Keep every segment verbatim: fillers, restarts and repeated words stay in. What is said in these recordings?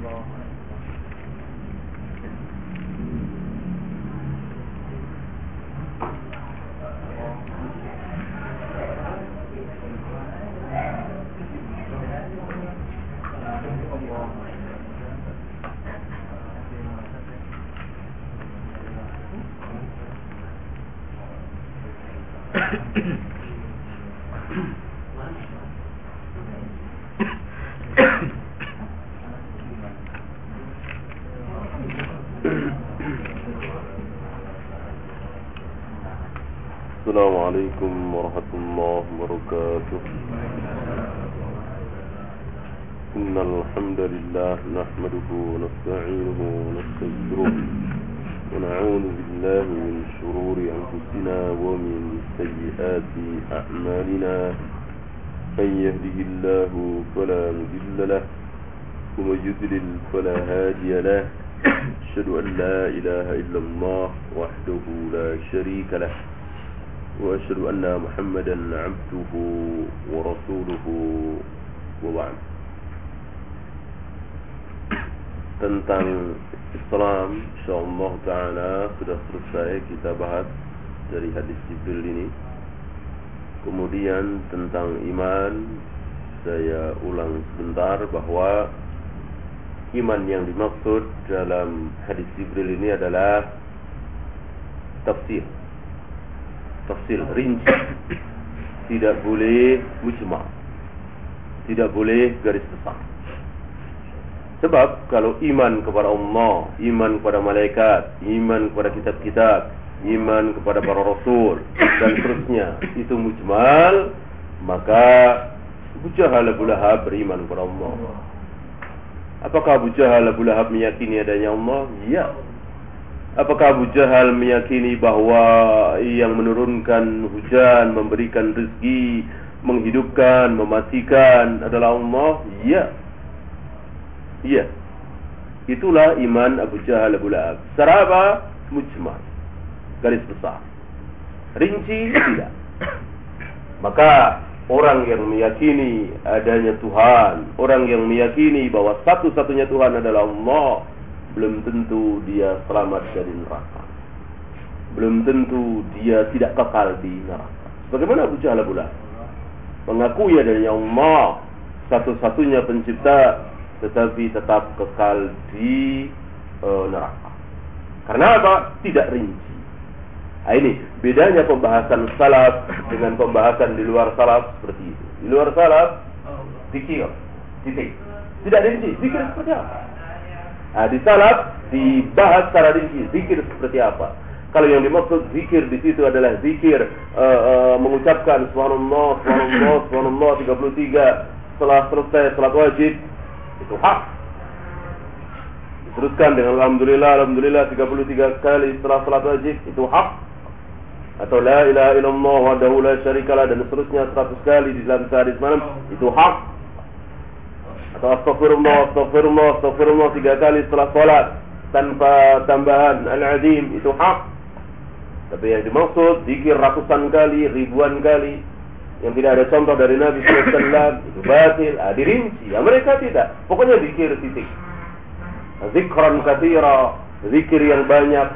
Assalamualaikum warahmatullahi wabarakatuh. Innal hamdalillah nahmaduhu wa nasta'inuhu wa nastaghfiruh wa na'udzu billahi min shururi anfusina wa min sayyiati a'malina. Man yahdihillahu fala mudilla lahu wa man yudlil fala hadiya lahu. Asyhadu an la ilaha illallah wahdahu la syarika lahu وأشهد أن محمدا عبده ورسوله وبعد. Tentang Islam insyaallah ta'ala sudah selesai kita bahas dari hadis Jibril ini. Kemudian tentang iman saya ulang sebentar bahwa iman yang dimaksud dalam hadis Jibril ini adalah tafsir tafsir rinci, tidak boleh mujma', tidak boleh garis besar. Sebab kalau iman kepada Allah, iman kepada malaikat, iman kepada kitab-kitab, iman kepada para rasul dan seterusnya itu mujmal, maka Abu Jahal Abu Lahab beriman kepada Allah. Apakah Abu Jahal Abu Lahab meyakini adanya Allah? Ya. Apakah Abu Jahal meyakini bahwa yang menurunkan hujan, memberikan rezeki, menghidupkan, mematikan adalah Allah? Ya. Ya. Itulah iman Abu Jahal Abu Lahab. Secara apa? Mujmal, garis besar. Rinci tidak. Maka orang yang meyakini adanya Tuhan, orang yang meyakini bahwa satu-satunya Tuhan adalah Allah, belum tentu dia selamat dari neraka. Belum tentu dia tidak kekal di neraka. Bagaimana Abu Jahal Abu Lahab mengakui adanya Allah satu-satunya pencipta, tetapi tetap kekal di uh, neraka. Karena apa? Tidak rinci. Nah, ini bedanya pembahasan salaf dengan pembahasan di luar salaf seperti itu. Di luar salaf zikir, titik. Tidak rinci. Zikir seperti apa? Nah, di salaf dibahas secara rinci zikir seperti apa. Kalau yang dimaksud zikir di situ adalah zikir uh, uh, mengucapkan subhanallah, subhanallah, subhanallah tiga puluh tiga setelah selesai salat wajib, itu hak. Diteruskan dengan alhamdulillah, alhamdulillah tiga puluh tiga kali setelah salat wajib, itu hak. Atau la ilaha illallah wahdahu la syarikalah dan seterusnya seratus kali di dalam sehari semalam, itu hak. Atau astagfirullah, astagfirullah, astagfirullah tiga kali setelah sholat tanpa tambahan al-azim, itu hak. Tapi yang dimaksud zikir ratusan kali, ribuan kali yang tidak ada contoh dari Nabi sallallahu alaihi wasallam, itu batil, ah, dirinci. Ya, mereka tidak. Pokoknya zikir titik. Zikran katsira, zikir yang banyak.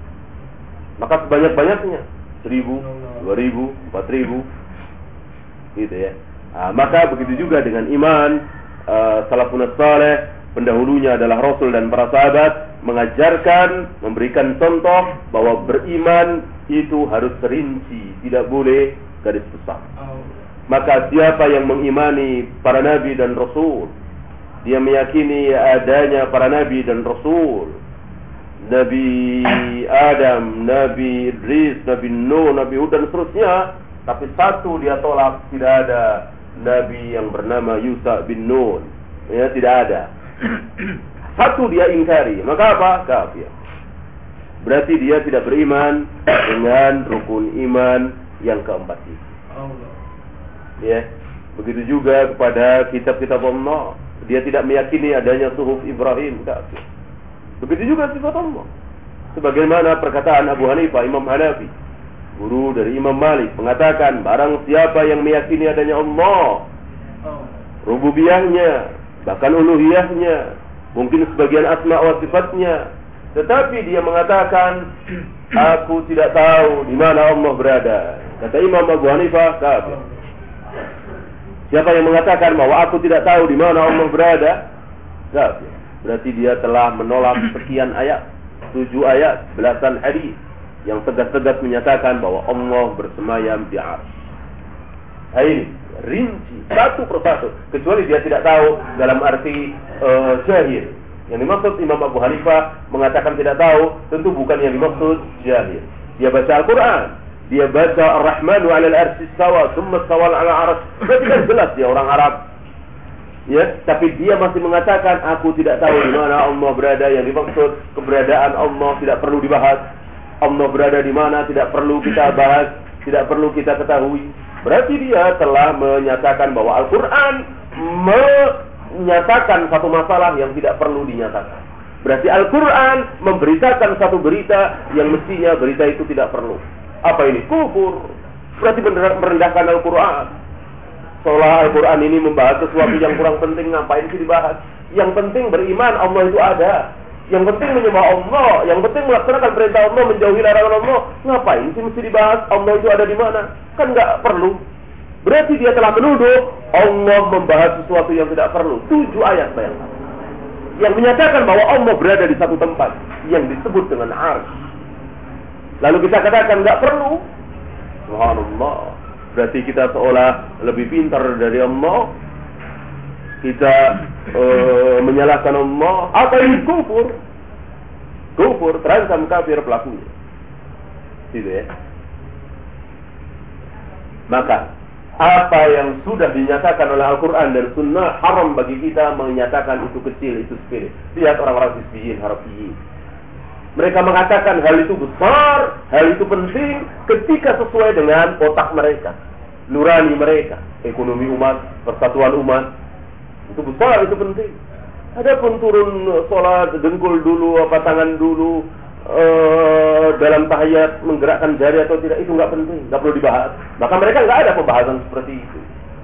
Maka sebanyak-banyaknya seribu, dua ribu, empat ribu, gitu ya. Ah, maka begitu juga dengan iman. Uh, salafun saleh, pendahulunya adalah Rasul dan para sahabat, mengajarkan, memberikan contoh bahwa beriman itu harus rinci, tidak boleh garis besar. Maka siapa yang mengimani para nabi dan rasul, dia meyakini adanya para nabi dan rasul, Nabi Adam, Nabi Idris, Nabi Nuh, Nabi Hud dan seterusnya, tapi satu dia tolak, tidak ada Nabi yang bernama Yusuf bin Nun. Ya, tidak ada. Satu dia ingkari, maka apa? Kafir. Berarti dia tidak beriman dengan rukun iman yang keempat itu. Ya, begitu juga kepada kitab-kitab Allah. Dia tidak meyakini adanya suhuf Ibrahim, kafir. Begitu juga sifat Allah. Sebagaimana perkataan Abu Hanifah, Imam Hanafi, guru dari Imam Malik, mengatakan barang siapa yang meyakini adanya Allah, rububiyahnya, bahkan uluhiyahnya, mungkin sebagian asma wa sifatnya, tetapi dia mengatakan, aku tidak tahu di mana Allah berada. Kata Imam Abu Hanifah, kafir. Siapa yang mengatakan bahwa aku tidak tahu di mana Allah berada, kafir. Berarti dia telah menolak sekian ayat, tujuh ayat, belasan hadis yang tegas-tegas menyatakan bahwa Allah bersemayam di arsy. Nah, ini rinci satu persatu, kecuali dia tidak tahu dalam arti uh, jahil. Yang dimaksud Imam Abu Hanifah mengatakan tidak tahu, tentu bukan yang dimaksud jahil. Dia baca Al-Quran, dia baca Ar-Rahmanu 'alal arsy istawa, tsumma istawa 'alal arsy. Berarti kan jelas dia orang Arab. Ya, tapi dia masih mengatakan aku tidak tahu di mana Allah berada. Yang dimaksud keberadaan Allah tidak perlu dibahas. Allah berada di mana tidak perlu kita bahas, tidak perlu kita ketahui. Berarti dia telah menyatakan bahwa Al-Quran menyatakan satu masalah yang tidak perlu dinyatakan. Berarti Al-Quran memberitakan satu berita yang mestinya berita itu tidak perlu. Apa ini? Kufur. Berarti merendahkan Al-Quran. Seolah Al-Quran ini membahas sesuatu yang kurang penting, ngapain sih dibahas? Yang penting beriman Allah itu ada. Yang penting menyembah Allah, yang penting melaksanakan perintah Allah, menjauhi larangan Allah. Ngapain sih mesti dibahas Allah itu ada di mana? Kan nggak perlu. Berarti dia telah menuduh Allah membahas sesuatu yang tidak perlu. Tujuh ayat bayangkan, yang menyatakan bahwa Allah berada di satu tempat yang disebut dengan arsy. Lalu kita katakan nggak perlu. Subhanallah. Berarti kita seolah lebih pintar dari Allah. Kita uh, menyalahkan Allah. Apa ini? Kufur. Kufur, terancam kafir pelakunya. Gitu ya. Maka apa yang sudah dinyatakan oleh Al-Quran dan Sunnah haram bagi kita menyatakan itu kecil, itu sepele. Lihat orang-orang hizbiyin, harafiyin. Mereka mengatakan hal itu besar, hal itu penting ketika sesuai dengan otak mereka, nurani mereka, ekonomi umat, persatuan umat. Itu besar, itu penting. Adapun turun sholat, dengkul dulu, apa tangan dulu, uh, dalam tahiyat menggerakkan jari atau tidak, itu nggak penting, nggak perlu dibahas. Maka mereka nggak ada pembahasan seperti itu.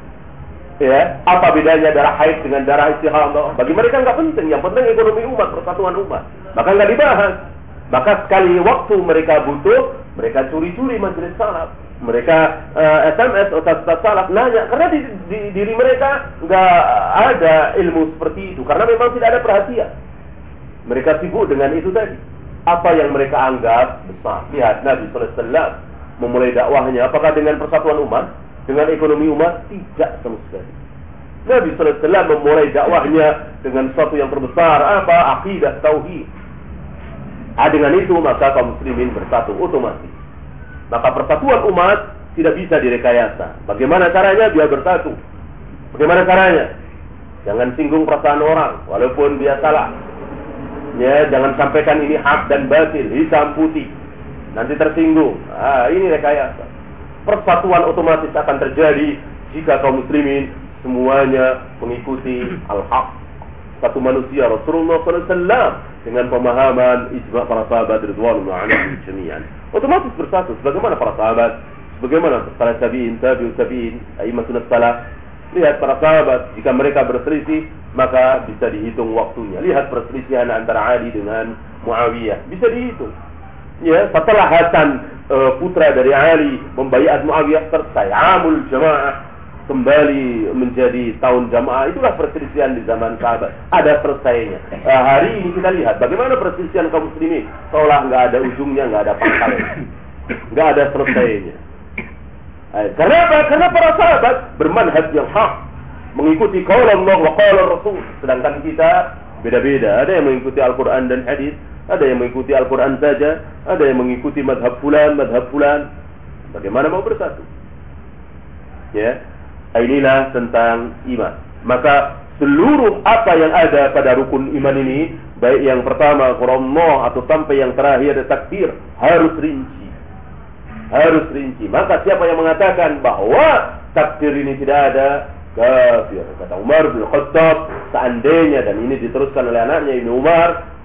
Ya, apa bedanya darah haid dengan darah istihadah? Bagi mereka nggak penting. Yang penting ekonomi umat, persatuan umat. Maka nggak dibahas. Maka sekali waktu mereka butuh, mereka curi-curi majelis salaf. Mereka uh, S M S ustaz-ustaz salaf nanya, karena di, di diri mereka nggak ada ilmu seperti itu, karena memang tidak ada perhatian. Mereka sibuk dengan itu tadi. Apa yang mereka anggap besar. Lihat Nabi sallallahu alaihi wasallam memulai dakwahnya, apakah dengan persatuan umat, dengan ekonomi umat? Tidak sama sekali. Nabi sallallahu alaihi wasallam memulai dakwahnya dengan sesuatu yang terbesar, apa? Aqidah tauhid. Ah, dengan itu maka kaum muslimin bersatu otomatis. Maka persatuan umat tidak bisa direkayasa. Bagaimana caranya biar bersatu? Bagaimana caranya? Jangan singgung perasaan orang, walaupun dia salah. Ya, jangan sampaikan ini hak dan batil, hitam putih. Nanti tersinggung. Ah, ini rekayasa. Persatuan otomatis akan terjadi jika kaum muslimin semuanya mengikuti al-haq. Satu manusia Rasulullah sallallahu alaihi wasallam dengan pemahaman ijma' para sahabat ridwanullah alaihim jami'an. Otomatis bersatu sebagaimana para sahabat, sebagaimana para tabi'in, tabi'ut tabi'in, a'immatun salaf. Lihat para sahabat, jika mereka berselisih, maka bisa dihitung waktunya. Lihat perselisihan antara Ali dengan Muawiyah, bisa dihitung. Ya, setelah Hasan uh, putra dari Ali membaiat Muawiyah selesai amul jamaah, kembali menjadi tahun jamaah, itulah perselisihan di zaman sahabat. Ada selesainya. Uh, hari ini kita lihat bagaimana perselisihan kaum muslimin, seolah nggak ada ujungnya, nggak ada pangkalnya, nggak ada selesainya. Uh, kenapa? Karena para sahabat bermanhaj yang hak, mengikuti qaul Allah wa qaul Rasul. Sedangkan kita beda-beda. Ada yang mengikuti Al-Quran dan hadis, ada yang mengikuti Al-Quran saja, ada yang mengikuti madhab fulan, madhab fulan. Bagaimana mau bersatu? Ya. Inilah tentang iman. Maka seluruh apa yang ada pada rukun iman ini, baik yang pertama Qur'anullah atau sampai yang terakhir takdir, harus rinci. Harus rinci. Maka siapa yang mengatakan bahwa takdir ini tidak ada, kafir. Kata Umar bin Khattab, seandainya, dan ini diteruskan oleh anaknya Ibnu Umar,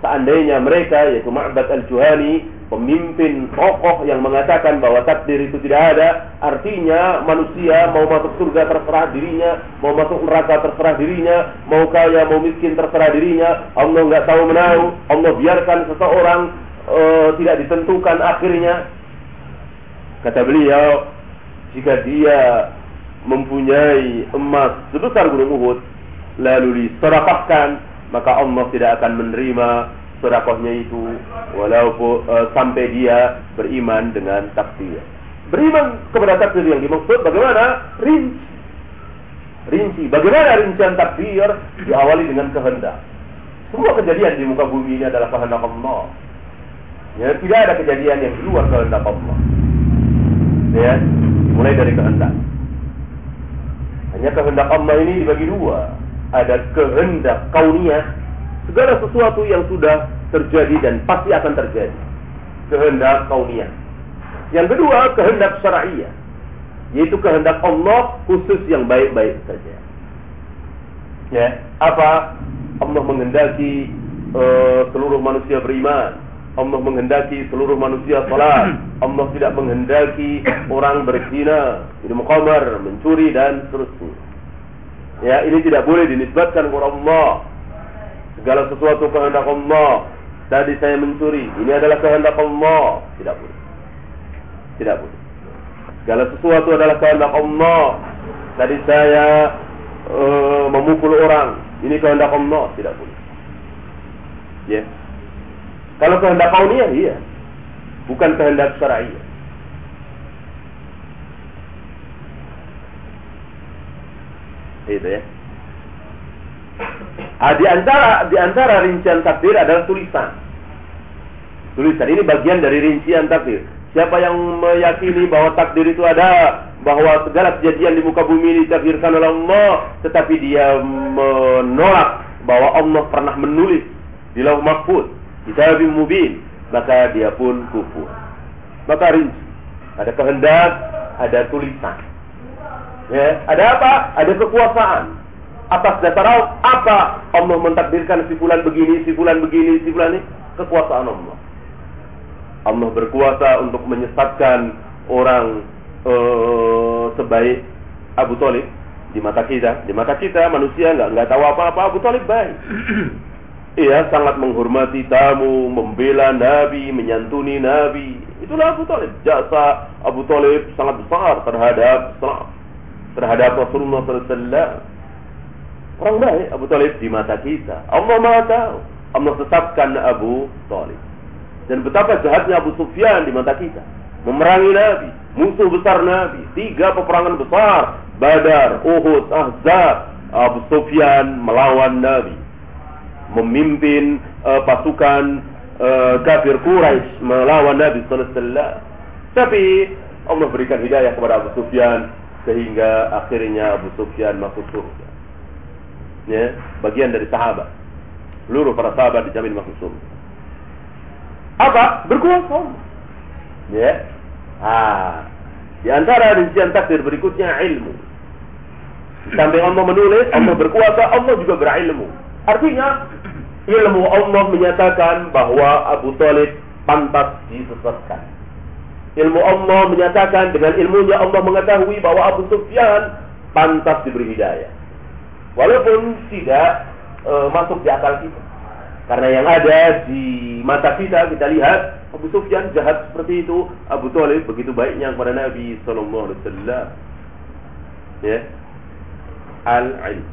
seandainya mereka, yaitu Ma'bad al-Juhani, pemimpin tokoh yang mengatakan bahwa takdir itu tidak ada, artinya manusia mau masuk surga terserah dirinya, mau masuk neraka terserah dirinya, mau kaya mau miskin terserah dirinya, Allah nggak tahu menahu, Allah biarkan seseorang uh, tidak ditentukan akhirnya. Kata beliau, jika dia mempunyai emas sebesar gunung Uhud lalu disedekahkan, maka Allah tidak akan menerima sedekahnya itu walaupun uh, sampai dia beriman dengan takdir. Beriman kepada takdir yang dimaksud bagaimana? Rinci. Rinci. Bagaimana rincian takdir? Diawali dengan kehendak. Semua kejadian di muka bumi ini adalah kehendak Allah. Ya, tidak ada kejadian yang di luar kehendak Allah. Ya, mulai dari kehendak. Hanya kehendak Allah ini dibagi dua. Ada kehendak kauniyah, segala sesuatu yang sudah terjadi dan pasti akan terjadi. Kehendak kauniyah. Yang kedua, kehendak syar'iyah, yaitu kehendak Allah khusus yang baik-baik saja. Ya, apa? Allah menghendaki uh, seluruh manusia beriman. Allah menghendaki seluruh manusia salat. Allah tidak menghendaki orang berzina, minum khamar, mencuri dan seterusnya. Ya, ini tidak boleh dinisbatkan kepada Allah. Segala sesuatu kehendak Allah. Tadi saya mencuri, ini adalah kehendak Allah. Tidak boleh. Tidak boleh. Segala sesuatu adalah kehendak Allah. Tadi saya uh, memukul orang, ini kehendak Allah. Tidak boleh. Ya. Kalau kehendak kauniyah, iya. Bukan kehendak syar'iyah. Itu ya. Ah, di antara di antara rincian takdir adalah tulisan. Tulisan ini bagian dari rincian takdir. Siapa yang meyakini bahwa takdir itu ada, bahwa segala kejadian di muka bumi ini ditakdirkan oleh Allah, tetapi dia menolak bahwa Allah pernah menulis di Lauh Mahfuz, Kitabim Mubin, maka dia pun kufur. Maka rinci. Ada kehendak, ada tulisan. Ya, ada apa? Ada kekuasaan. Atas dasar apa Allah mentakdirkan si fulan begini, si fulan begini, si fulan ini? Kekuasaan Allah. Allah berkuasa untuk menyesatkan orang uh, sebaik Abu Thalib di mata kita. Di mata kita manusia nggak nggak tahu apa-apa. Abu Thalib baik. Ia sangat menghormati tamu, membela Nabi, menyantuni Nabi. Itulah Abu Thalib. Jasa Abu Thalib sangat besar terhadap Islam, terhadap Rasulullah sallallahu alaihi wasallam. Orang baik Abu Thalib di mata kita. Allah Maha tahu. Allah tetapkan Abu Thalib. Dan betapa jahatnya Abu Sufyan di mata kita. Memerangi Nabi, musuh besar Nabi. Tiga peperangan besar, Badar, Uhud, Ahzab. Abu Sufyan melawan Nabi, memimpin uh, pasukan uh, kafir Quraisy melawan Nabi sallallahu alaihi wasallam. Tapi Allah berikan hidayah kepada Abu Sufyan sehingga akhirnya Abu Sufyan masuk surga. Ya, bagian dari sahabat. Seluruh para sahabat dijamin masuk surga. Apa? Berkuasa. Ya. Ah, di antara rincian takdir berikutnya ilmu. Sampai Allah menulis, Allah berkuasa, Allah juga berilmu. Artinya ilmu Allah menyatakan bahwa Abu Thalib pantas disesatkan. Ilmu Allah menyatakan, dengan ilmunya Allah mengetahui bahwa Abu Sufyan pantas diberi hidayah. Walaupun tidak e, masuk di akal kita. Karena yang ada di mata kita, kita lihat Abu Sufyan jahat seperti itu, Abu Thalib begitu baiknya kepada Nabi sallallahu alaihi wasallam. Ya. Al-ilm.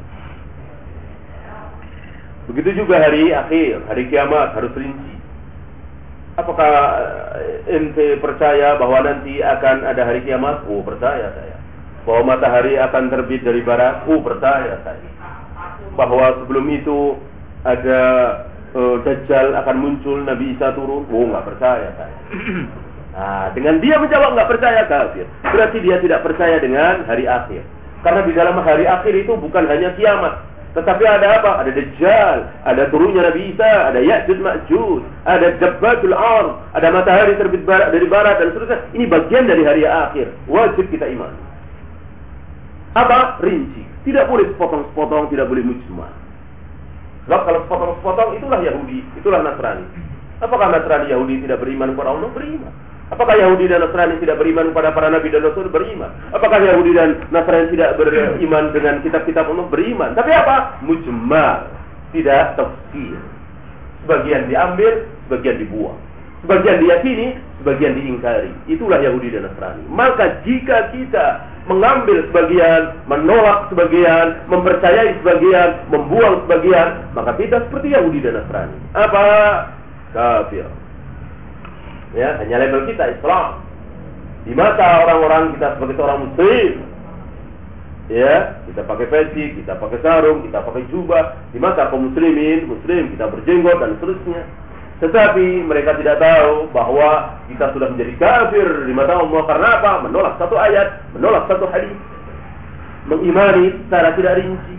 Begitu juga hari akhir, hari kiamat harus rinci. Apakah ente percaya bahwa nanti akan ada hari kiamat? Oh, percaya saya. Bahwa matahari akan terbit dari barat? Oh, percaya saya. Bahwa sebelum itu ada uh, Dajjal akan muncul, Nabi Isa turun? Oh, nggak percaya saya. Nah, dengan dia menjawab nggak percaya, kafir. Berarti dia tidak percaya dengan hari akhir. Karena di dalam hari akhir itu bukan hanya kiamat, tetapi ada apa? Ada Dajjal, ada turunnya Nabi Isa, ada Ya'juj Ma'juj, ada Jabbatul Ard, ada matahari terbit barat, dari barat dan seterusnya. Ini bagian dari hari akhir. Wajib kita iman. Apa? Rinci. Tidak boleh sepotong-sepotong, tidak boleh mujmal. Sebab kalau sepotong-sepotong itulah Yahudi, itulah Nasrani. Apakah Nasrani Yahudi tidak beriman kepada Allah? Beriman. Apakah Yahudi dan Nasrani tidak beriman kepada para nabi dan rasul? Beriman. Apakah Yahudi dan Nasrani tidak beriman dengan kitab-kitab Allah? Beriman. Tapi apa? Mujmal, tidak tafsir. Sebagian diambil, sebagian dibuang. Sebagian diyakini, sebagian diingkari. Itulah Yahudi dan Nasrani. Maka jika kita mengambil sebagian, menolak sebagian, mempercayai sebagian, membuang sebagian, maka kita seperti Yahudi dan Nasrani. Apa? Kafir. Ya, hanya label kita Islam. Di mata orang-orang kita sebagai seorang muslim. Ya, kita pakai peci, kita pakai sarung, kita pakai jubah. Di mata kaum muslimin, muslim, kita berjenggot dan seterusnya. Tetapi mereka tidak tahu bahwa kita sudah menjadi kafir di mata Allah. Karena apa? Menolak satu ayat, menolak satu hadis, mengimani secara tidak rinci.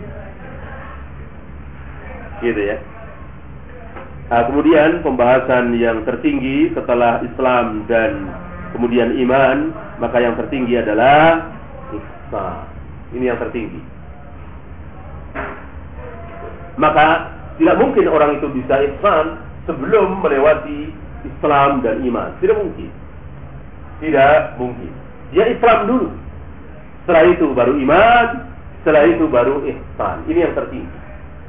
Gitu ya. Nah, kemudian pembahasan yang tertinggi setelah Islam dan kemudian iman, maka yang tertinggi adalah ihsan. Ini yang tertinggi. Maka tidak mungkin orang itu bisa ihsan sebelum melewati Islam dan iman. Tidak mungkin. Tidak mungkin. Dia Islam dulu. Setelah itu baru iman, setelah itu baru ihsan. Ini yang tertinggi.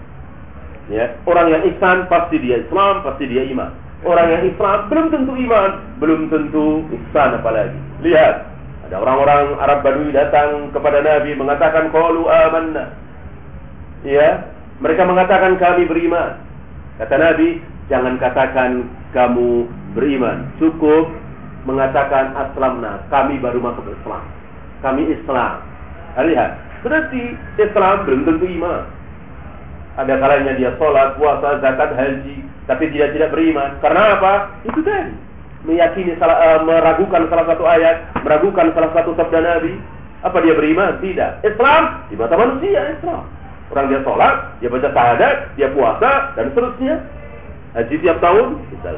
Ya, orang yang ihsan pasti dia Islam, pasti dia iman. Orang yang Islam belum tentu iman, belum tentu ihsan apalagi. Lihat, ada orang-orang Arab Badui datang kepada Nabi mengatakan qalu amanna. Ya, mereka mengatakan kami beriman. Kata Nabi, jangan katakan kamu beriman, cukup mengatakan aslamna, kami baru masuk Islam. Kami Islam. Lihat, berarti Islam belum tentu iman. Ada kalanya dia sholat, puasa, zakat, haji, tapi dia tidak beriman. Karena apa? Itu tadi, meyakini salah, uh, meragukan salah satu ayat, meragukan salah satu sabda Nabi. Apa dia beriman? Tidak. Islam di mata manusia Islam. Orang dia sholat, dia baca syahadat, dia puasa dan seterusnya. Haji tiap tahun, misalnya.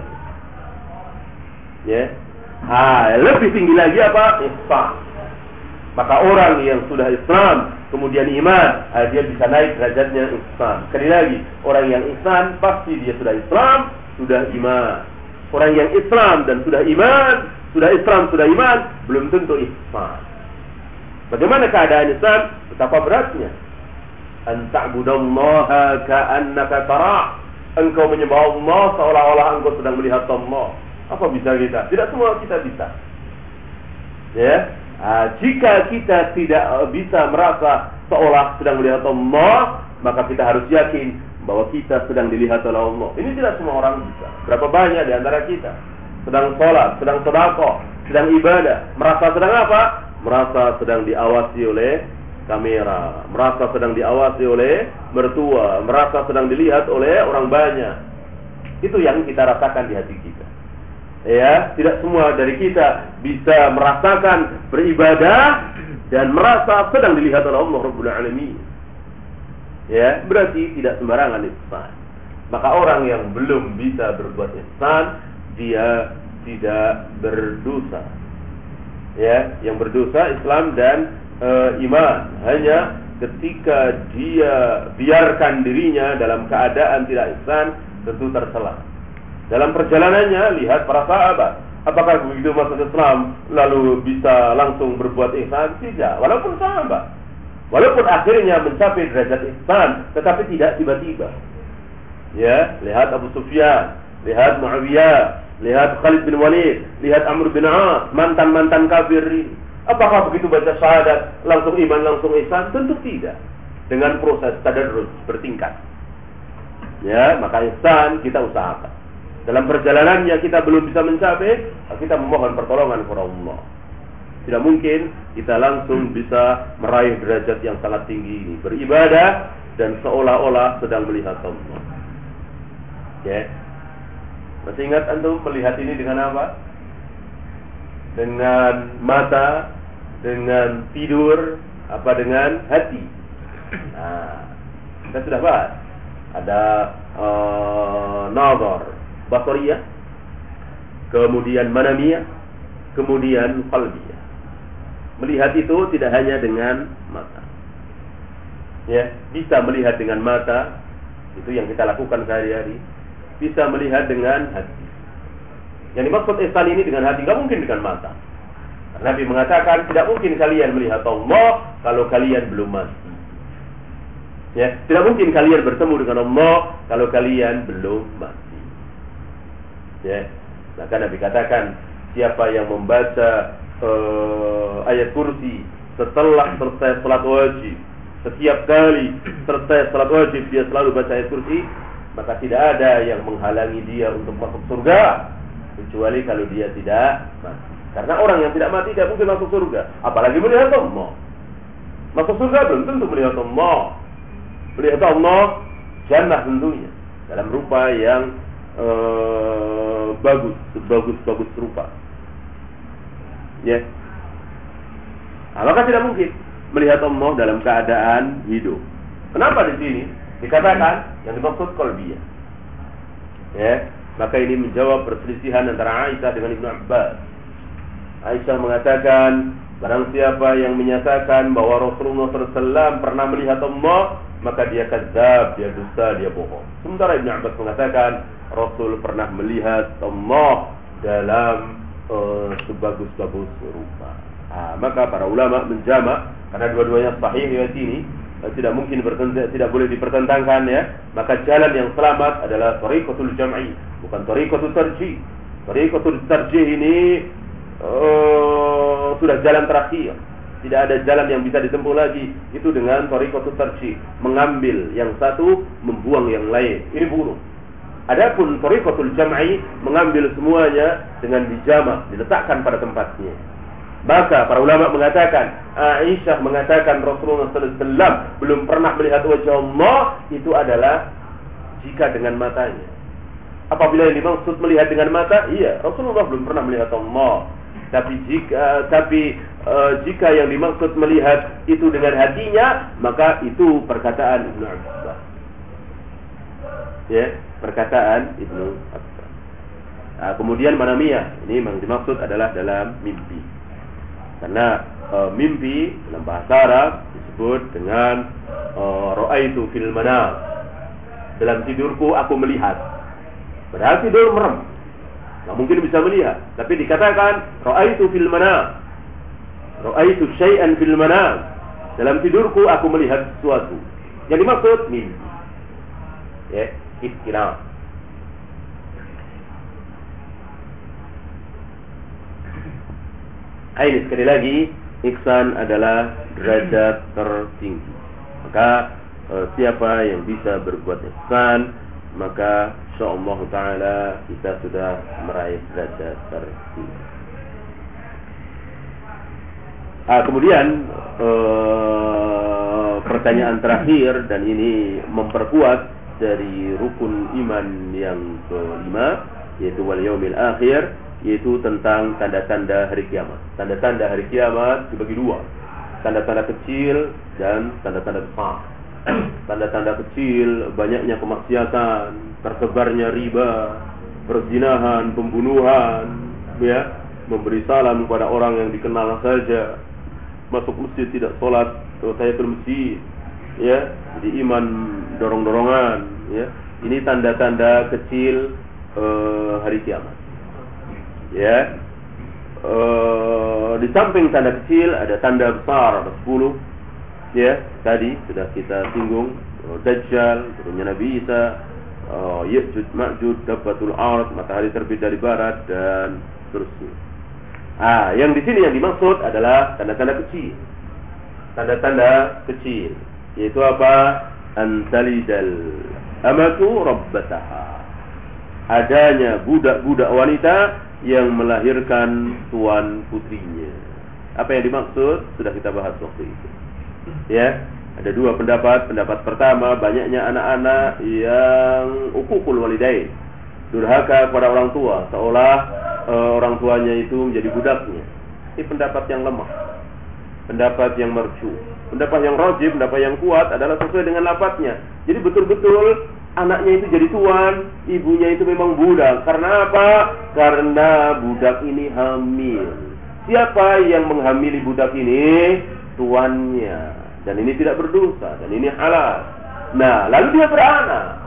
Ya. Ah, lebih tinggi lagi apa? Ihsan. Maka orang yang sudah Islam kemudian iman, ah, dia bisa naik derajatnya ihsan. Sekali lagi, orang yang ihsan pasti dia sudah Islam, sudah iman. Orang yang Islam dan sudah iman, sudah Islam, sudah iman, belum tentu ihsan. Bagaimana keadaan ihsan? Betapa beratnya. An ta'budallaha ka'annaka tara'. Engkau menyembah Allah seolah-olah engkau sedang melihat Allah. Apa bisa kita? Tidak semua kita bisa. Ya. Nah, jika kita tidak bisa merasa seolah sedang melihat Allah, maka kita harus yakin bahwa kita sedang dilihat oleh Allah. Ini tidak semua orang bisa. Berapa banyak di antara kita sedang sholat, sedang sedekah, sedang ibadah, merasa sedang apa? Merasa sedang diawasi oleh kamera, merasa sedang diawasi oleh mertua, merasa sedang dilihat oleh orang banyak. Itu yang kita rasakan di hati kita. Ya, tidak semua dari kita bisa merasakan beribadah dan merasa sedang dilihat oleh Allah Rabbul Alamin. Ya, berarti tidak sembarangan ihsan. Maka orang yang belum bisa berbuat ihsan, dia tidak berdosa. Ya, yang berdosa Islam dan e, iman. Hanya ketika dia biarkan dirinya dalam keadaan tidak ihsan, tentu tercela. Dalam perjalanannya, lihat para sahabat. Apakah begitu masuk Islam lalu bisa langsung berbuat ihsan? Tidak, walaupun sahabat. Walaupun akhirnya mencapai derajat ihsan, tetapi tidak tiba-tiba. Ya, lihat Abu Sufyan, lihat Muawiyah, lihat Khalid bin Walid, lihat Amr bin As, mantan-mantan kafir ini. Apakah begitu baca syahadat langsung iman, langsung ihsan? Tentu tidak. Dengan proses tadarruj bertingkat. Ya, maka ihsan kita usahakan. Dalam perjalanannya kita belum bisa mencapai, kita memohon pertolongan kepada Allah. Tidak mungkin kita langsung bisa meraih derajat yang sangat tinggi ini, beribadah dan seolah-olah sedang melihat Allah. Ya. Masih ingat antum melihat ini dengan apa? Dengan mata, dengan tidur, apa dengan hati. Nah, kita sudah bahas. Ada uh, nazar, basariyah, kemudian manamiyah, kemudian qalbiyah. Melihat itu tidak hanya dengan mata. Ya, bisa melihat dengan mata, Itu yang kita lakukan sehari-hari. Bisa melihat dengan hati. Yang dimaksud ihsan ini dengan hati, nggak mungkin dengan mata. Karena Nabi mengatakan tidak mungkin kalian melihat Allah kalau kalian belum mati. Ya, tidak mungkin kalian bertemu dengan Allah kalau kalian belum mati. Ya, maka Nabi katakan siapa yang membaca uh, ayat kursi setelah selesai salat wajib, setiap kali selesai salat wajib dia selalu baca ayat kursi, maka tidak ada yang menghalangi dia untuk masuk surga kecuali kalau dia tidak mati. Karena orang yang tidak mati tidak mungkin masuk surga, apalagi melihat Allah. Masuk surga belum tentu melihat Allah. Melihat Allah jannah tentunya dalam rupa yang uh, bagus, bagus-bagus rupa. Ya. Nah, maka tidak mungkin melihat Allah dalam keadaan hidup. Kenapa di sini dikatakan yang dimaksud qalbiyah? Ya, maka ini menjawab perselisihan antara Aisyah dengan Ibnu Abbas. Aisyah mengatakan, barang siapa yang menyatakan bahwa Rasulullah shallallahu alaihi wasallam pernah melihat Allah, maka dia kadzab, dia dusta, dia bohong. Sementara Ibnu Abbas mengatakan Rasul pernah melihat Allah dalam uh, sebagus-bagus rupa. Nah, maka para ulama menjamak karena dua-duanya sahih riwayat ini, uh, tidak mungkin bertentang, tidak boleh dipertentangkan ya. Maka jalan yang selamat adalah thariqatul jam'i, bukan thariqatul tarjih. Thariqatul tarjih ini uh, sudah jalan terakhir. Tidak ada jalan yang bisa ditempuh lagi. Itu dengan thariqatul tarjih, mengambil yang satu, membuang yang lain. Ini buruk. Adapun thariqatul jam'i, mengambil semuanya dengan dijamak, diletakkan pada tempatnya. Maka para ulama mengatakan, Aisyah mengatakan Rasulullah sallallahu alaihi wasallam belum pernah melihat wajah Allah, itu adalah jika dengan matanya. Apabila yang dimaksud melihat dengan mata, iya, Rasulullah belum pernah melihat Allah. Tapi jika tapi uh, jika yang dimaksud melihat itu dengan hatinya, maka itu perkataan Ibnu Abbas. Ya, perkataan Ibnu Abbas. Nah, kemudian manamiyah, ini yang dimaksud adalah dalam mimpi. Karena uh, mimpi dalam bahasa Arab disebut dengan uh, ra'aitu fil manam. Dalam tidurku aku melihat. Padahal tidur merem, nggak mungkin bisa melihat. Tapi dikatakan ra'aitu fil manam. Ra'aitu syai'an fil manam. Dalam tidurku aku melihat sesuatu. Yang dimaksud mimpi. Ya, istinam. Ini sekali lagi, ihsan adalah derajat tertinggi. Maka eh, siapa yang bisa berbuat ihsan, maka insyaallah taala kita sudah meraih derajat tertinggi. Ah, kemudian eh, pertanyaan terakhir, dan ini memperkuat dari rukun iman yang kelima, yaitu wal yaumil akhir, yaitu tentang tanda-tanda hari kiamat. Tanda-tanda hari kiamat dibagi dua, tanda-tanda kecil dan tanda-tanda besar. Tanda-tanda kecil, banyaknya kemaksiatan, tersebarnya riba, perzinahan, pembunuhan, ya, memberi salam kepada orang yang dikenal saja, masuk masjid tidak sholat tahiyatul masjid, ya, jadi iman dorong-dorongan, ya. Ini tanda-tanda kecil uh, hari kiamat. Ya, uh, di samping tanda kecil ada tanda besar, ada sepuluh. Ya, tadi sudah kita singgung, uh, Dajjal, turunnya Nabi Isa, uh, Ya'juj Ma'juj, Dabbatul Ard, matahari terbit dari barat, dan seterusnya. Ah, yang di sini yang dimaksud adalah tanda-tanda kecil. Tanda-tanda kecil, yaitu apa? Antalidal amatu rabbataha. Adanya budak-budak wanita yang melahirkan tuan putrinya. Apa yang dimaksud sudah kita bahas waktu itu. Ya, ada dua pendapat. Pendapat pertama, banyaknya anak-anak yang uququl walidain, durhaka kepada orang tua, seolah uh, orang tuanya itu menjadi budaknya. Ini pendapat yang lemah, pendapat yang mercu. Pendapat yang rajih, pendapat yang kuat adalah sesuai dengan lafadznya. Jadi betul-betul anaknya itu jadi tuan, ibunya itu memang budak. Karena apa? Karena budak ini hamil. Siapa yang menghamili budak ini? Tuannya. Dan ini tidak berdosa, dan ini halal. Nah, lalu dia beranak.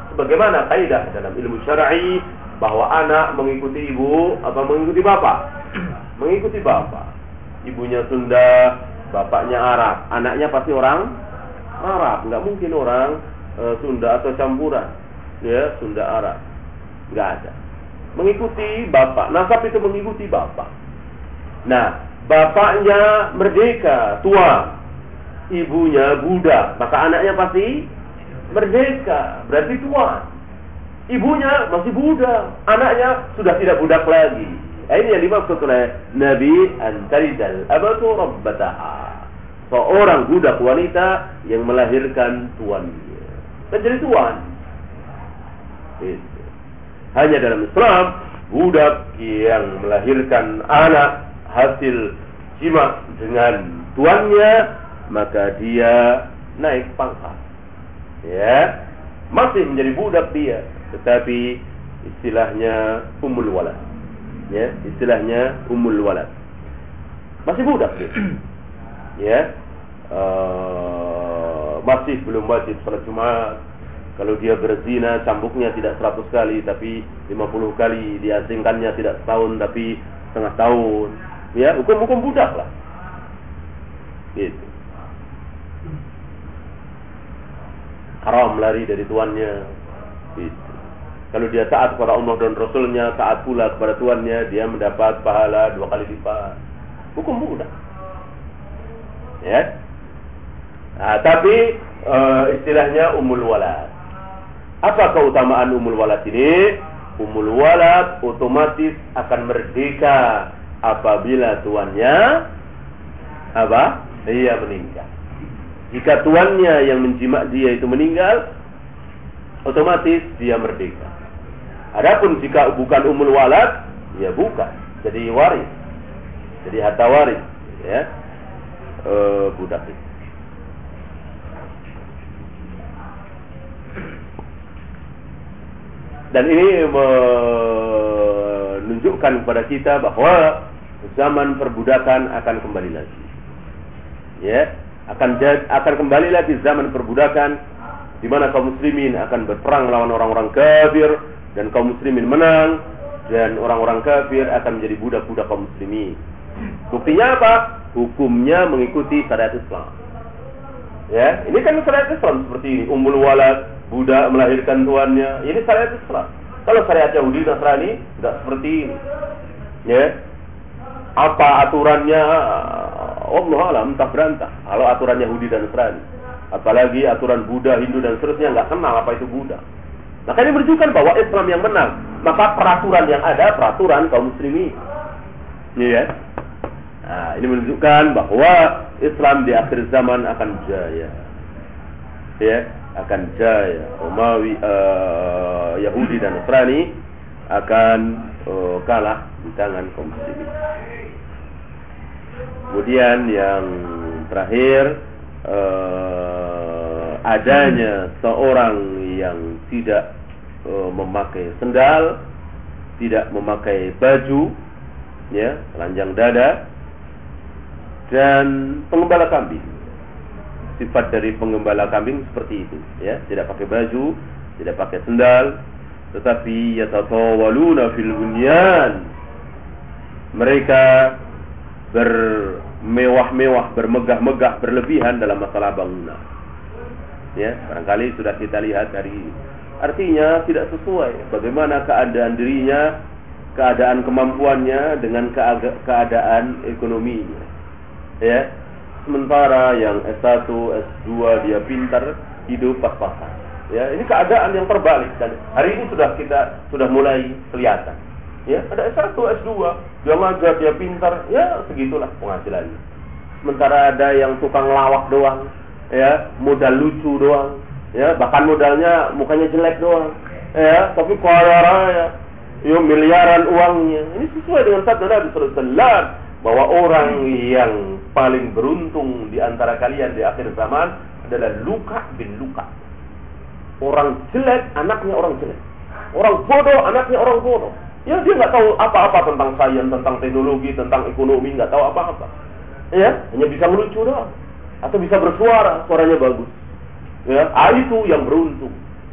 sebagaimana kaidah dalam ilmu syar'i bahwa anak mengikuti ibu atau mengikuti bapak. Mengikuti bapak. Ibunya Sunda, bapaknya Arab. Anaknya pasti orang Arab. Nggak mungkin orang e, Sunda atau campuran. Ya, Sunda Arab. Nggak ada. Mengikuti bapak. Nasab itu mengikuti bapak. Nah, bapaknya merdeka, tua. Ibunya budak. Maka anaknya pasti merdeka. Berarti tua. Ibunya masih budak. Anaknya sudah tidak budak lagi. Nah, ini yang dimaksud oleh Nabi antaridal abatu rabbataha. Seorang budak wanita yang melahirkan tuannya. Menjadi tuan. Itu. Hanya dalam Islam, budak yang melahirkan anak hasil jima dengan tuannya, maka dia naik pangkat. Ya, masih menjadi budak dia, tetapi istilahnya ummul walad. Ya, istilahnya ummul walad. Masih budak dia. Ya, uh, masih belum wajib salat Jumat. Kalau dia berzina, cambuknya tidak seratus kali, tapi lima puluh kali. Diasingkannya tidak setahun, tapi setengah tahun. Ya, hukum-hukum budak lah. Gitu. Haram lari dari tuannya. Gitu. Kalau dia taat kepada Allah dan Rasulnya, taat pula kepada tuannya, dia mendapat pahala dua kali lipat. Hukum budak. Ya. Nah, tapi uh, istilahnya ummul walad. Apa keutamaan ummul walad ini? Ummul walad otomatis akan merdeka apabila tuannya apa? Dia meninggal. Jika tuannya yang menjima dia itu meninggal, otomatis dia merdeka. Adapun jika bukan ummul walad, ya bukan. Jadi waris. Jadi harta waris, ya. E, budak itu. Dan ini menunjukkan kepada kita bahwa zaman perbudakan akan kembali lagi. Ya, akan akan kembali lagi zaman perbudakan di mana kaum muslimin akan berperang melawan orang-orang kafir dan kaum muslimin menang dan orang-orang kafir akan menjadi budak-budak kaum muslimin. Buktinya apa? Hukumnya mengikuti syariat Islam. Ya, ini kan syariat Islam seperti ini, ummul walad, budak melahirkan tuannya. Ini syariat Islam. Kalau syariat Yahudi Nasrani tidak seperti ini. Ya. Apa aturannya? Allah alam, entah berantah. Kalau aturan Yahudi dan Nasrani, apalagi aturan Buddha, Hindu dan seterusnya, nggak kenal apa itu Buddha. Maka ini menunjukkan bahwa Islam yang menang. Maka peraturan yang ada peraturan kaum muslimin. Ya. Nah, ini menunjukkan bahwa Islam di akhir zaman akan jaya. Ya, akan jaya. Romawi, uh, Yahudi dan Nasrani akan uh, kalah di tangan kaum muslimin. Kemudian yang terakhir, uh, adanya seorang yang tidak uh, memakai sendal, tidak memakai baju, ya, telanjang dada, dan pengembala kambing. Sifat dari pengembala kambing seperti itu, ya, tidak pakai baju, tidak pakai sendal, tetapi yatatawaluna fil bunyan. Mereka bermewah-mewah, bermegah-megah, berlebihan dalam masalah bangunan. Ya, barangkali sudah kita lihat dari ini. Artinya tidak sesuai bagaimana keadaan dirinya, keadaan kemampuannya dengan keadaan ekonominya. Ya, sementara yang S satu, S dua dia pintar, hidup pas-pasan. Ya, ini keadaan yang terbalik dan hari ini sudah kita sudah mulai kelihatan. Ya, ada S satu, S dua, dia ngajar, dia pintar, ya segitulah penghasilannya. Sementara ada yang tukang lawak doang, ya, modal lucu doang, ya, bahkan modalnya mukanya jelek doang, ya, tapi kaya raya, ya, miliaran uangnya. Ini sesuai dengan sabda Nabi sallallahu alaihi wasallam bahwa orang yang paling beruntung di antara kalian di akhir zaman adalah luka bin luka. Orang jelek, anaknya orang jelek. Orang bodoh, anaknya orang bodoh. Ya, dia nggak tahu apa-apa tentang sains, tentang teknologi, tentang ekonomi, nggak tahu apa-apa. Ya, hanya bisa melucu doang. Atau bisa bersuara, suaranya bagus. Ya, ah, itu yang beruntung.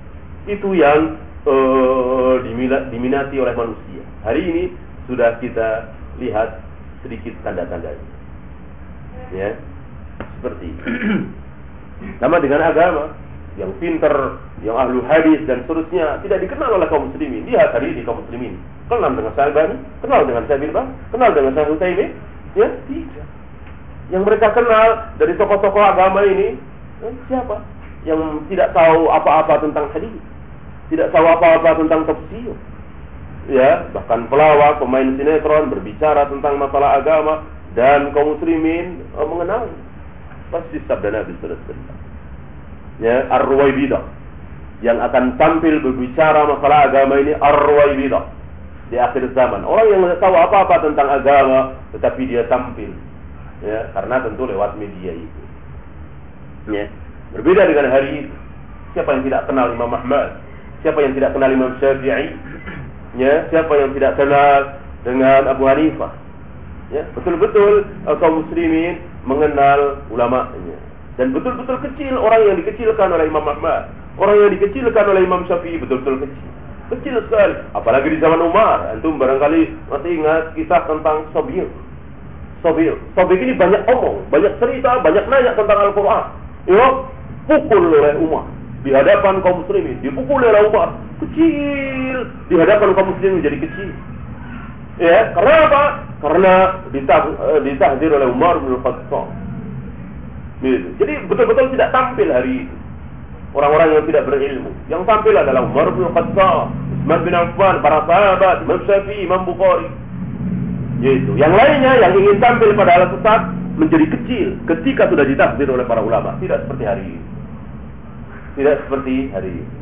itu yang uh, diminati oleh manusia. Hari ini sudah kita lihat sedikit tanda-tandanya. Ya, seperti itu. Sama dengan agama, yang pinter, yang ahlu hadis dan seterusnya tidak dikenal oleh kaum muslimin. Lihat hari ini kaum muslimin kenal dengan Syalbani, kenal dengan Syekh bin Baz, kenal dengan Syekh Utsaimin, ya tidak. Yang mereka kenal dari tokoh-tokoh agama ini, eh, siapa? Yang tidak tahu apa-apa tentang hadis, tidak tahu apa-apa tentang tafsir. Ya, bahkan pelawak, pemain sinetron berbicara tentang masalah agama dan kaum muslimin eh, mengenal pasti sabda Nabi sallallahu alaihi wasallam. Ya, Ar-Ruwaibidah yang akan tampil berbicara masalah agama ini, Ar-Ruwaibidah di akhir zaman. Orang yang tidak tahu apa-apa tentang agama tetapi dia tampil. Ya, karena tentu lewat media itu. Ya, berbeda dengan hari itu. Siapa yang tidak kenal Imam Ahmad? Siapa yang tidak kenal Imam Syafi'i? Ya, siapa yang tidak kenal dengan Abu Hanifah? Ya, betul-betul kaum muslimin mengenal ulamanya. Dan betul-betul kecil orang yang dikecilkan oleh Imam Ahmad, orang yang dikecilkan oleh Imam Syafi'i betul-betul kecil. Kecil sekali. Apalagi di zaman Umar. Antum barangkali masih ingat kisah tentang Sabir. Sabir. Sabir ini banyak omong, banyak cerita, banyak nanya tentang Al-Quran. Ya, pukul oleh Umar di hadapan kaum muslimin, dipukul oleh Umar. Kecil di hadapan kaum muslimin menjadi kecil. Ya, karena apa? Karena ditah, ditahdir oleh Umar bin Khattab. Gitu. Jadi betul-betul tidak tampil hari itu orang-orang yang tidak berilmu. Yang tampil adalah Umar bin Khattab, Utsman bin Affan, para sahabat, Imam Syafi'i, Imam Bukhari. Yaitu. Yang lainnya yang ingin tampil pada alat sesat menjadi kecil ketika sudah ditakdir oleh para ulama. Tidak seperti hari ini. Tidak seperti hari ini.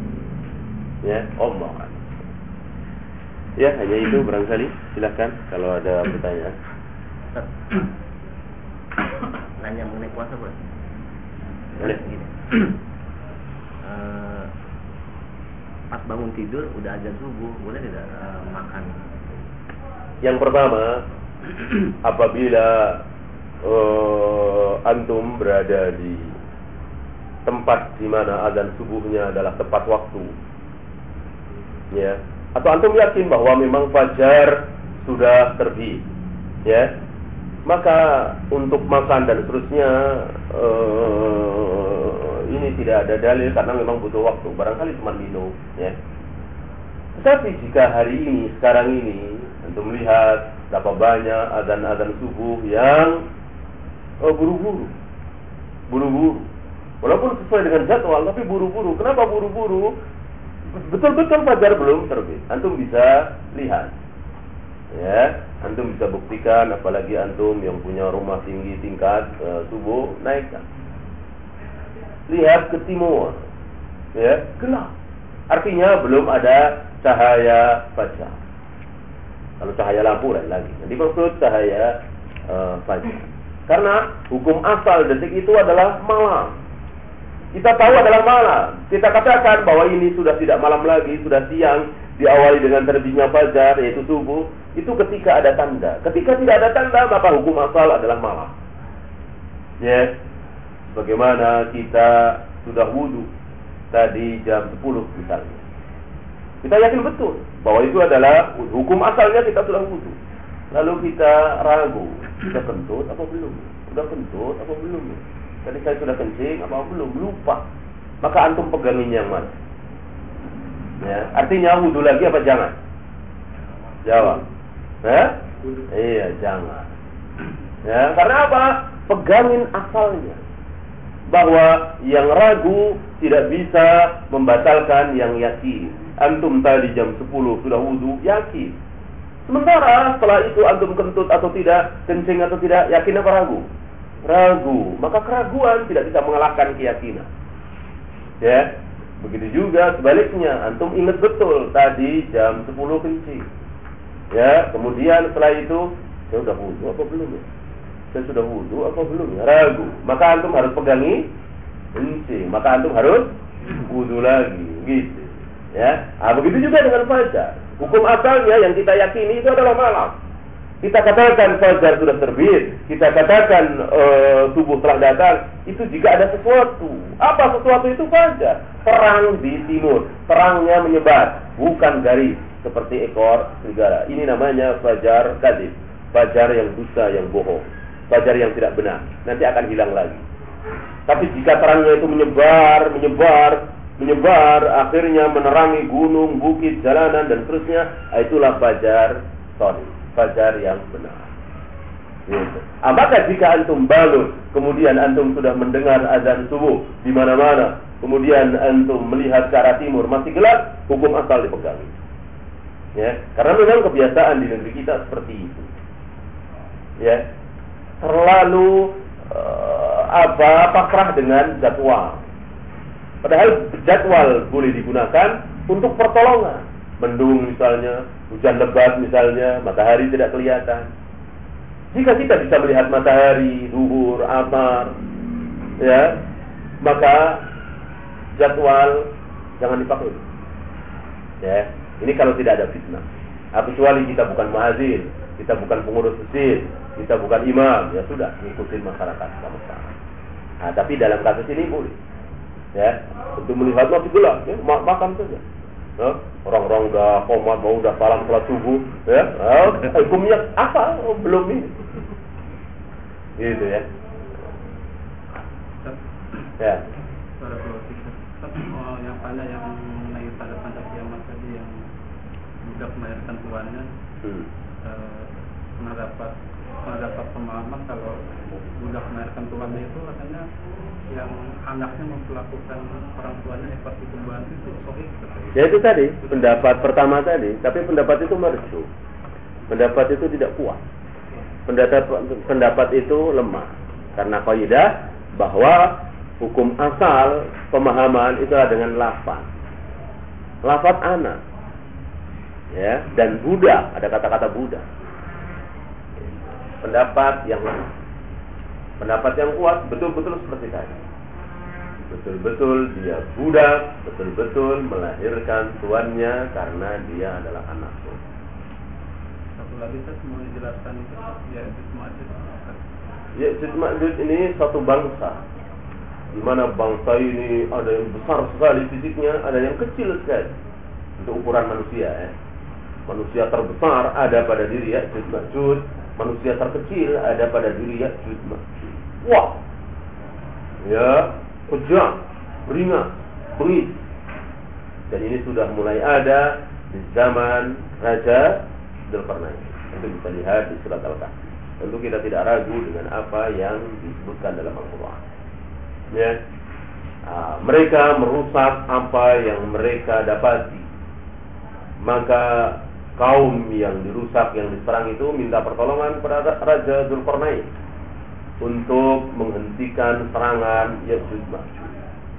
Ya, Allah. Ya, hanya itu barangkali. Silakan kalau ada pertanyaan. Nanya mengenai puasa, Bos. Boleh. uh, Pas bangun tidur udah azan subuh, boleh tidak uh, makan? Yang pertama, apabila uh, antum berada di tempat di mana azan subuhnya adalah tepat waktu, ya, atau antum yakin bahwa memang fajar sudah terbit, ya, maka untuk makan dan seterusnya uh, ini tidak ada dalil karena memang butuh waktu, barangkali cuma minum, ya. Tetapi jika hari ini, sekarang ini untuk melihat berapa banyak azan-azan subuh yang oh, buru-buru, buru-buru, walaupun sesuai dengan jadwal, tapi buru-buru. Kenapa buru-buru? Betul-betul fajar belum terbit. Antum bisa lihat, ya, antum bisa buktikan. Apalagi antum yang punya rumah tinggi tingkat uh, subuh, naikkan. Lihat ke timur, ya, gelap. Artinya belum ada cahaya fajar. Kalau cahaya lampu lain lagi. Nanti maksud cahaya uh, fajar. Karena hukum asal detik itu adalah malam. Kita tahu adalah malam. Kita katakan bahwa ini sudah tidak malam lagi, sudah siang, diawali dengan terbitnya fajar, yaitu subuh. Itu ketika ada tanda. Ketika tidak ada tanda, maka hukum asal adalah malam. Ya, bagaimana kita sudah wudu tadi jam sepuluh misalnya. Kita yakin betul bahwa itu adalah hukum asalnya, kita sudah wudu. Lalu kita ragu, sudah kentut apa belum? Sudah kentut apa belum? Tadi saya sudah kencing apa belum? Lupa. Maka antum pegangin yang mana? Ya, artinya wudu lagi apa jangan? Jawab. Eh? Iya, jangan. Ya, karena apa? Pegangin asalnya. Bahwa yang ragu tidak bisa membatalkan yang yakin. Antum tadi jam sepuluh sudah wudu, yakin. Sementara setelah itu antum kentut atau tidak, kencing atau tidak, yakin apa ragu? Ragu. Maka keraguan tidak bisa mengalahkan keyakinan. Ya. Begitu juga sebaliknya, antum ingat betul tadi jam sepuluh kencing. Ya, kemudian setelah itu saya sudah wudu apa belum ya? Saya sudah wudu apa belum ya? Ragu. Maka antum harus pegangi kencing. Maka antum harus wudu lagi, gitu. Ya, nah, begitu juga dengan fajar. Hukum asalnya yang kita yakini itu adalah malam. kita katakan fajar sudah terbit, kita katakan uh, subuh telah datang, itu jika ada sesuatu. Apa sesuatu itu? Fajar, terang di timur, terangnya menyebar, bukan garis seperti ekor serigala. Ini namanya fajar kadzib, fajar yang dusta, yang bohong, fajar yang tidak benar, nanti akan hilang lagi. Tapi jika terangnya itu menyebar, menyebar, menyebar, akhirnya menerangi gunung, bukit, jalanan, dan seterusnya, itulah fajar shadiq, fajar yang benar. Gitu. Ah, maka jika antum bangun, kemudian antum sudah mendengar azan subuh di mana-mana, kemudian antum melihat ke arah timur masih gelap, hukum asal dipegangi. Ya, karena memang kebiasaan di negeri kita seperti itu. Ya, terlalu uh, apa pasrah dengan jadwal. Padahal jadwal boleh digunakan untuk pertolongan. Mendung misalnya, hujan lebat misalnya, matahari tidak kelihatan. Jika kita bisa melihat matahari, zuhur, asar, ya, maka jadwal jangan dipakai. Ya, ini kalau tidak ada fitnah. Nah, kecuali kita bukan muazin, kita bukan pengurus masjid, kita bukan imam, ya sudah, ngikutin masyarakat sama-sama. Nah, tapi dalam kasus ini boleh. Ya, untuk melihat masih gelap, ya, makan saja. Ya, orang-orang udah komat, mau udah salam salat subuh, ya, oh, hukumnya apa? Oh, belum ini. Gitu ya. Ya. Oh, yang pada yang mengenai pada tanda kiamat tadi yang budak melahirkan tuannya, hmm. eh, pernah dapat pernah dapat pemahaman kalau budak melahirkan tuannya itu katanya yang anaknya memperlakukan orang tuanya seperti pembantu itu sahih. Ya itu tadi pendapat pertama tadi, tapi pendapat itu marju. Pendapat itu tidak kuat. Pendapat pendapat itu lemah karena kaidah bahwa hukum asal pemahaman itu adalah dengan lafaz. Lafaz anak. Ya, dan budak, ada kata-kata budak. Pendapat yang lemah. Pendapat yang kuat betul-betul seperti tadi. Betul-betul dia budak, betul-betul melahirkan tuannya karena dia adalah anak. Satu lagi saya mau dijelaskan ya Ya'juj Ma'juj. Ya'juj Ma'juj ini satu bangsa. Di mana bangsa ini ada yang besar sekali fisiknya, ada yang kecil sekali. Untuk ukuran manusia ya. Manusia terbesar ada pada diri Ya'juj Ma'juj, manusia terkecil ada pada diri Ya'juj Ma'juj. Wah. Ya, kejam, beringas, bengis. Dan ini sudah mulai ada di zaman Raja Dzulqarnain. Itu bisa lihat di surat Al-Kahfi. Tentu kita tidak ragu dengan apa yang disebutkan dalam Al-Quran. Ya, nah, mereka merusak apa yang mereka dapati. Maka kaum yang dirusak, yang diserang itu minta pertolongan kepada Raja Dzulqarnain untuk menghentikan serangan Ya'juj Ma'juj.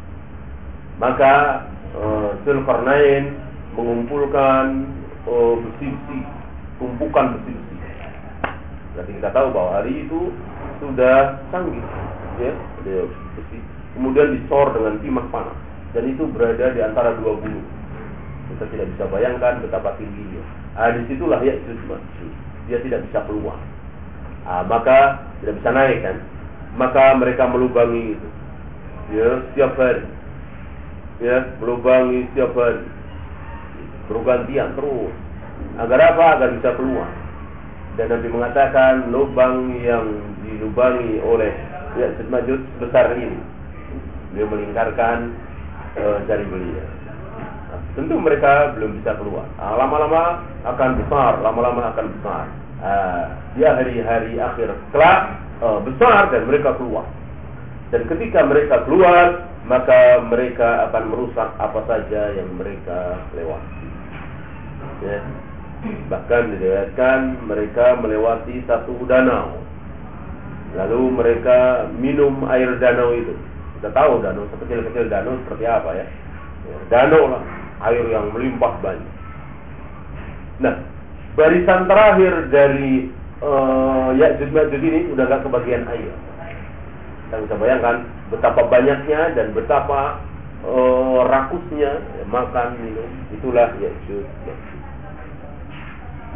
Maka uh, Dzulqarnain mengumpulkan uh, besi-besi, tumpukan besi-besi. Berarti kita tahu bahwa hari itu sudah canggih, ya, besi. Kemudian dicor dengan timah panas, dan itu berada di antara dua gunung. Kita tidak bisa bayangkan betapa tingginya. Ah, disitulah Ya'juj Ma'juj. Dia tidak bisa keluar. Ah, maka tidak bisa naik kan? Maka mereka melubangi itu. Ya, setiap hari. Ya, melubangi setiap hari. Bergantian terus. Agar apa? Agar bisa keluar. Dan Nabi mengatakan lubang yang dilubangi oleh Ya'juj Ma'juj besar ini. Dia melingkarkan uh, jari beliau. Nah, tentu mereka belum bisa keluar. Nah, lama-lama akan besar, lama-lama akan besar. Uh, di hari-hari akhir kelak uh, besar dan mereka keluar. Dan ketika mereka keluar, maka mereka akan merusak apa saja yang mereka lewati. Ya. Bahkan diriwayatkan mereka melewati satu danau. Lalu mereka minum air danau itu. Kita tahu danau sekecil-kecil danau seperti apa ya. Ya, danau lah, air yang melimpah banyak. Nah, barisan terakhir dari uh, Ya'juj Ma'juj ini sudah gak kebagian air. Kita bisa bayangkan betapa banyaknya dan betapa uh, rakusnya ya, makan minum. Itulah Ya'juj Ma'juj.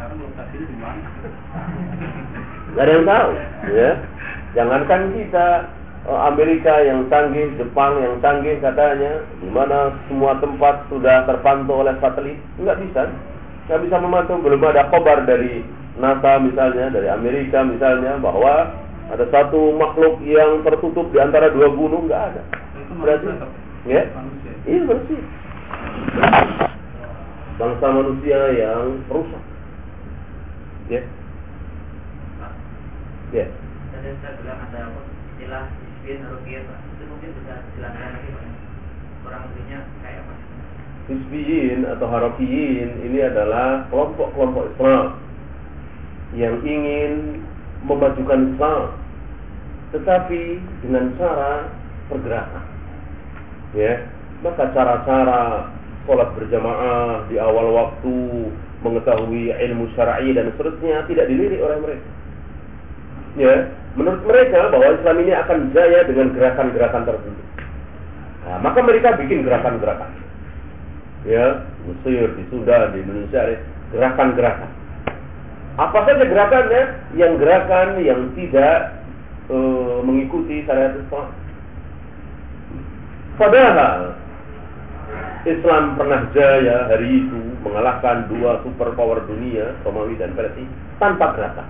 sekarang lokasinya di mana? Nggak ada yang tahu, ya. Jangankan kita, Amerika yang canggih, Jepang yang canggih katanya, di mana semua tempat sudah terpantau oleh satelit, nggak bisa, nggak bisa memantau. Belum ada kabar dari NASA misalnya, dari Amerika misalnya, bahwa ada satu makhluk yang tertutup di antara dua gunung, nggak ada. Itu Berarti, manusia, ya, manusia. iya manusia. Bangsa manusia yang rusak, ya, ya. Tadi saya bilang ada apa istilah isbin ruqyah, Pak. Itu mungkin bisa dijelaskan lagi, Pak. Kurang lebihnya kayak apa? Hizbiyin atau Harakiyin ini adalah kelompok-kelompok Islam yang ingin memajukan Islam, tetapi dengan cara pergerakan. Ya, maka cara-cara sholat berjamaah di awal waktu, mengetahui ilmu syar'i dan seterusnya tidak dilirik oleh mereka. Ya, menurut mereka bahwa Islam ini akan jaya dengan gerakan-gerakan tertentu. Nah, maka mereka bikin gerakan-gerakan. Ya, Mesir, di Sudan, di Indonesia, gerakan-gerakan. Apa saja gerakannya? Yang gerakan yang tidak e, mengikuti syariat Islam. Padahal Islam pernah jaya hari itu mengalahkan dua superpower dunia, Romawi dan Persia, tanpa gerakan.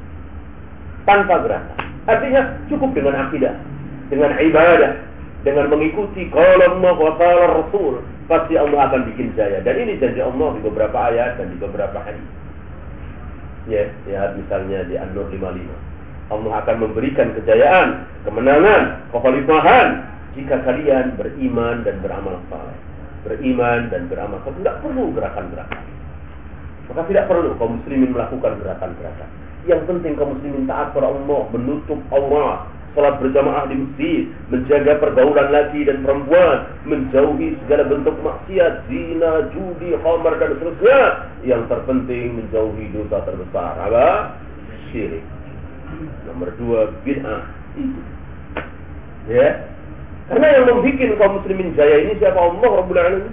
Tanpa gerakan. Artinya cukup dengan akidah, dengan ibadah, dengan mengikuti qala Allah wa qala Rasul, pasti Allah akan bikin jaya. Dan ini janji Allah di beberapa ayat dan di beberapa hadis. Ya, lihat misalnya di An-Nur lima puluh lima. Allah akan memberikan kejayaan, kemenangan, kekhalifahan jika kalian beriman dan beramal saleh. Beriman dan beramal saleh, tidak perlu gerakan-gerakan. Maka tidak perlu kaum muslimin melakukan gerakan-gerakan. Yang penting kaum muslimin taat kepada Allah, menutup aurat, salat berjamaah di masjid, menjaga pergaulan laki dan perempuan, menjauhi segala bentuk maksiat, zina, judi, khamar dan seterusnya. Yang terpenting menjauhi dosa terbesar, apa? Syirik. Nomor dua, bid'ah. Itu. Ya. Karena yang membuat kaum muslimin jaya ini siapa? Allah Rabbul Alamin.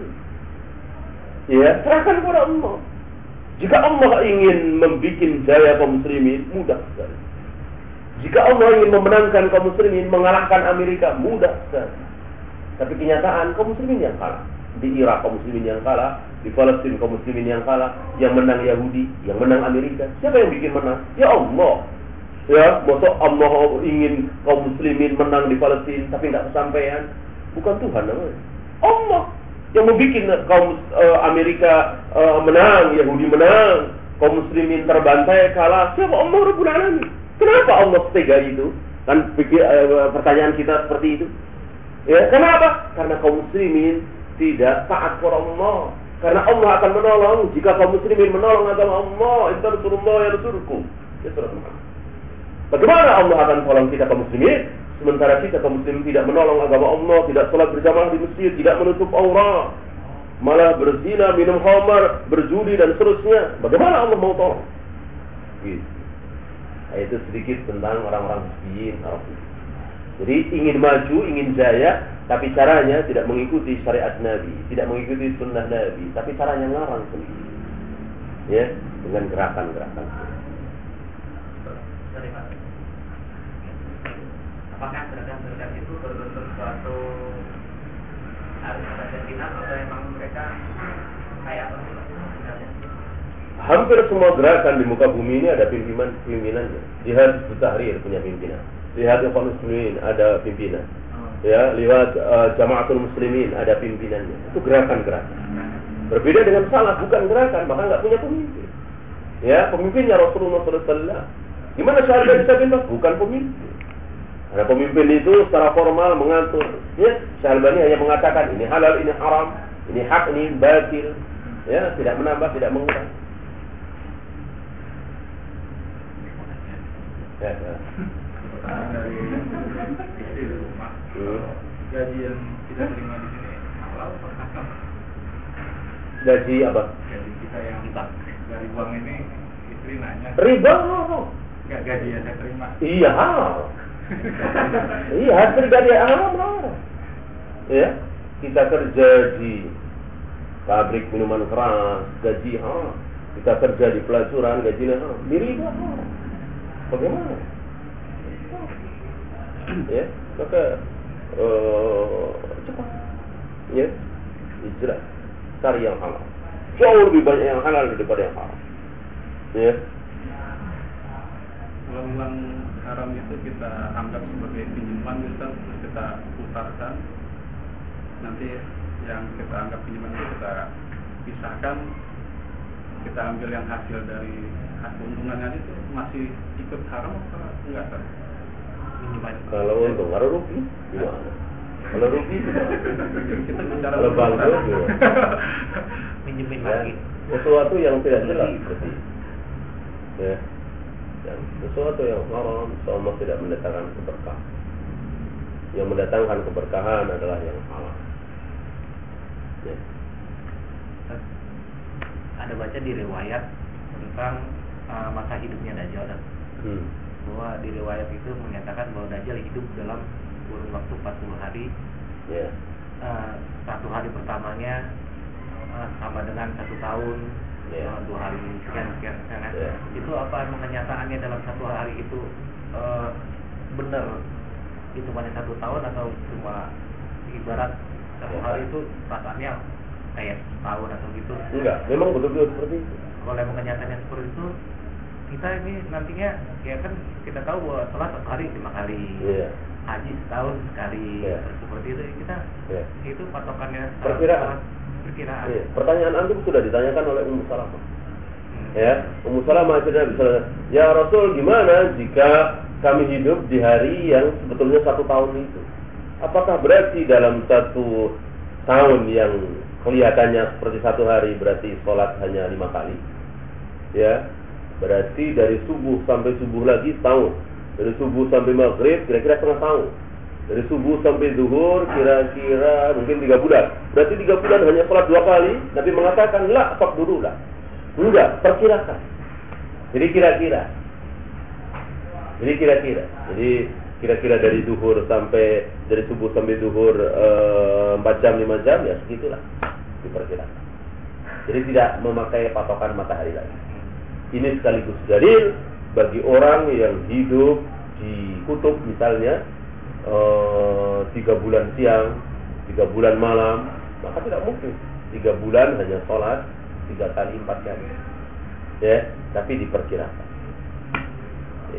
Ya, serahkan kepada Allah. Jika Allah ingin membuat jaya kaum muslimin, mudah sekali. Jika Allah ingin memenangkan kaum muslimin, mengalahkan Amerika, mudah sekali. Tapi kenyataan kaum muslimin yang kalah. Di Irak kaum muslimin yang kalah, di Palestina kaum muslimin yang kalah, yang menang Yahudi, yang menang Amerika. Siapa yang bikin menang? Ya Allah. Ya, maksud Allah ingin kaum muslimin menang di Palestina tapi tidak kesampaian. Bukan Tuhan namanya. Allah yang membuat kaum uh, Amerika uh, menang, Yahudi menang, kaum muslimin terbantai, kalah. Siapa? Allah Rabbul Alamin. Kenapa Allah setega itu? Kan pikir, uh, pertanyaan kita seperti itu. Ya, kenapa? Karena kaum muslimin tidak taat kepada Allah. Karena Allah akan menolong jika kaum muslimin menolong agama Allah. Inna Rasulullah ya Rasulku. Ya surat Muhammad. Bagaimana Allah akan tolong kita kaum muslimin? Sementara kita kaum muslimin tidak menolong agama Allah, tidak salat berjamaah di masjid, tidak menutup aurat, malah berzina, minum khamar, berjudi dan seterusnya. Bagaimana Allah mau tolong? Gitu. Nah, itu sedikit tentang orang-orang hizbiyin. Jadi ingin maju, ingin jaya, tapi caranya tidak mengikuti syariat Nabi, tidak mengikuti sunnah Nabi, tapi caranya ngarang sendiri. Ya, dengan gerakan-gerakan. Sorry, Pak. Apakah gerakan-gerakan itu berbentuk suatu harus ada pimpinan atau memang mereka kayak apa? Hampir semua gerakan di muka bumi ini ada pimpinan pimpinannya. Jihad Hizbut Tahrir punya pimpinan. Lihat Ikhwanul Muslimin ada pimpinan. Ya, lihat uh, Jamaatul Muslimin ada pimpinannya. Itu gerakan-gerakan. Berbeda dengan salah, bukan gerakan, maka nggak punya pemimpin. Ya, pemimpinnya Rasulullah sallallahu alaihi wasallam. Gimana Syahrbani bisa bebas? Bukan pemimpin. Karena pemimpin itu secara formal mengatur. Ya, Syahrbani hanya mengatakan ini halal, ini haram, ini hak, ini batil. Ya, tidak menambah, tidak mengurang. Ya, ya. Dari istri di rumah, gaji yang kita terima di sini halal atau haram? Gaji apa? Gaji kita yang dari uang ini, istri nanya. Riba? Enggak, gaji yang saya terima. Iya, halal. Iya, hasil gaji halal halal. Ya, kita kerja di pabrik minuman keras, gaji halal. kita kerja di pelacuran gajinya haram, diri itu haram. Bagaimana? Ya, maka uh, cepat, ya, hijrah, cari yang halal. Jauh lebih banyak yang halal daripada yang haram. Ya. Uang-uang haram itu kita anggap sebagai pinjaman, misal kita putarkan, nanti yang kita anggap pinjaman itu kita pisahkan, kita ambil yang hasil dari keuntungannya itu masih ikut haram atau enggak kan? Kalau untung, kalau rugi gimana? Kalau rugi gimana? Kita bicara kalau bangkrut gimana? Minjemin Ya, lagi. sesuatu yang tidak jelas seperti ya, dan sesuatu yang haram, Allah tidak mendatangkan keberkahan. Yang mendatangkan keberkahan adalah yang halal. Ya. Ada baca di riwayat tentang uh, masa hidupnya Dajjal, Hmm. bahwa di riwayat itu menyatakan bahwa Dajjal hidup dalam kurun waktu empat puluh hari. Ya. Uh, satu hari pertamanya uh, sama dengan satu tahun, Ya. uh, dua hari sekian sekian sekian. Ya. Itu apa emang kenyataannya dalam satu hari itu uh, benar hitungannya satu tahun atau cuma ibarat satu Ya. hari itu perasaannya kayak setahun atau gitu? Enggak, memang betul-betul seperti itu. Kalau emang kenyataannya seperti itu, kita ini nantinya ya kan kita tahu bahwa sholat satu hari lima kali, Iya. haji setahun sekali, Iya. seperti itu kita Iya. itu patokannya Perkiraan. perkiraan. Iya. Pertanyaan antum sudah ditanyakan oleh Ummu Salamah. Hmm. Ya, Ummu Salamah sudah bisa, ya Rasul, gimana jika kami hidup di hari yang sebetulnya satu tahun itu? Apakah berarti dalam satu tahun yang kelihatannya seperti satu hari berarti sholat hanya lima kali? Ya, berarti dari subuh sampai subuh lagi setahun. Dari subuh sampai maghrib kira-kira setengah tahun. Dari subuh sampai zuhur kira-kira mungkin tiga bulan. Berarti tiga bulan hanya sholat dua kali. Nabi mengatakan, la, stop dulu lah. Enggak, perkirakan. Jadi kira-kira. Jadi kira-kira. Jadi kira-kira dari zuhur sampai dari subuh sampai zuhur empat jam lima jam ya segitulah diperkirakan. Jadi tidak memakai patokan matahari lagi. Ini sekaligus dalil bagi orang yang hidup di kutub misalnya uh, tiga bulan siang, tiga bulan malam, maka tidak mungkin tiga bulan hanya sholat tiga kali empat kali, ya, tapi diperkirakan. Ya.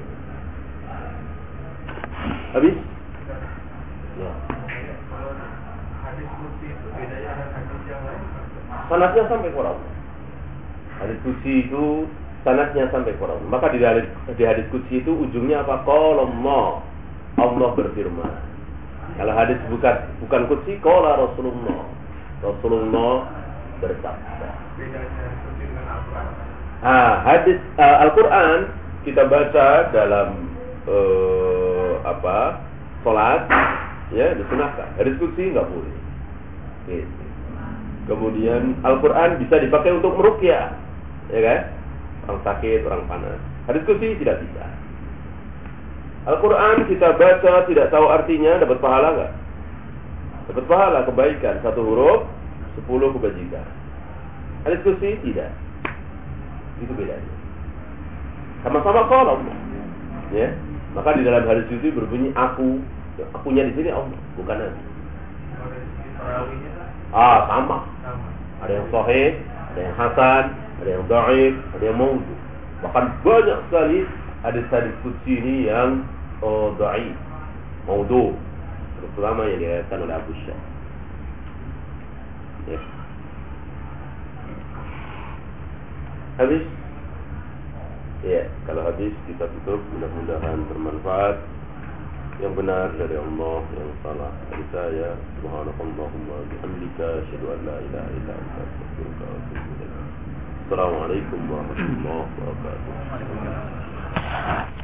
Habis? Ya. Hadis qudsi itu bedanya dengan hadis yang lain. Sanadnya sampai kepada Allah. Hadis qudsi itu sanadnya sampai kepada Allah. Maka di hadis, di hadis qudsi itu ujungnya apa? Qala Allah. Allah berfirman. Kalau hadis bukan bukan qudsi, qala Rasulullah. Rasulullah bersabda. Bedanya hadis qudsi dengan Al-Quran. Ah, hadis uh, Al-Quran kita baca dalam uh, apa? Salat, ya, disunahkan. Hadis qudsi enggak boleh. Gitu. Kemudian Al-Quran bisa dipakai untuk meruqyah, ya kan? Orang sakit, orang panas. Hadis qudsi tidak bisa. Al-Quran kita baca tidak tahu artinya, dapat pahala enggak? Dapat pahala, kebaikan. Satu huruf, sepuluh kebajikan. Hadis qudsi tidak. Itu bedanya. Sama-sama qala Allah. Ya. Maka di dalam hadis qudsi berbunyi aku. Akunya di sini Allah, bukan Nabi. Ah, sama. Ada yang sahih, ada yang hasan, ada yang dhaif, ada yang maudhu. Bahkan banyak sekali hadis-hadis qudsi ini yang oh, dhaif, maudhu, terutama yang diriwayatkan oleh Abu Syah. Ya. Habis? Ya, kalau habis kita tutup. Mudah-mudahan bermanfaat. Yang benar dari Allah, yang salah dari saya. Subhanakallahumma bihamdika asyhadu an la ilaha illa anta astaghfiruka wa atubu ilaik. Assalamualaikum warahmatullahi wabarakatuh.